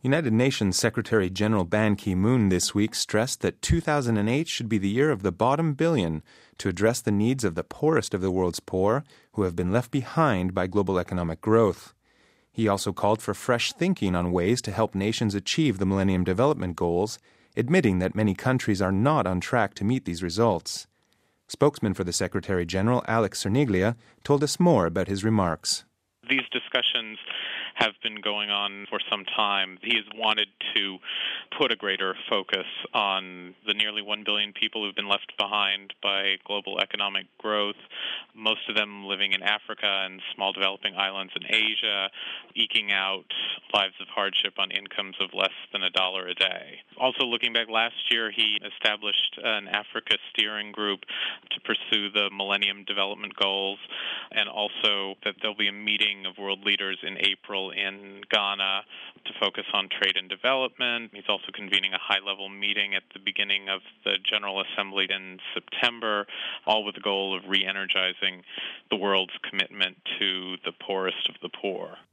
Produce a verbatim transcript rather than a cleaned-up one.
United Nations Secretary General Ban Ki-moon this week stressed that two thousand eight should be the year of the bottom billion to address the needs of the poorest of the world's poor who have been left behind by global economic growth. He also called for fresh thinking on ways to help nations achieve the Millennium Development Goals, admitting that many countries are not on track to meet these results. Spokesman for the Secretary General, Alex Cerniglia, told us more about his remarks. These discussions have been going on for some time. He has wanted to put a greater focus on the nearly one billion people who've been left behind by global economic growth, most of them living in Africa and small developing islands in Asia, eking out lives of hardship on incomes of less than a dollar a day. Also, looking back last year, he established an Africa steering group to pursue the Millennium Development Goals, and also that there'll be a meeting of world leaders in April in Ghana to focus on trade and development. He's also convening a high-level meeting at the beginning of the General Assembly in September, all with the goal of re-energizing the world's commitment to the poorest of the poor.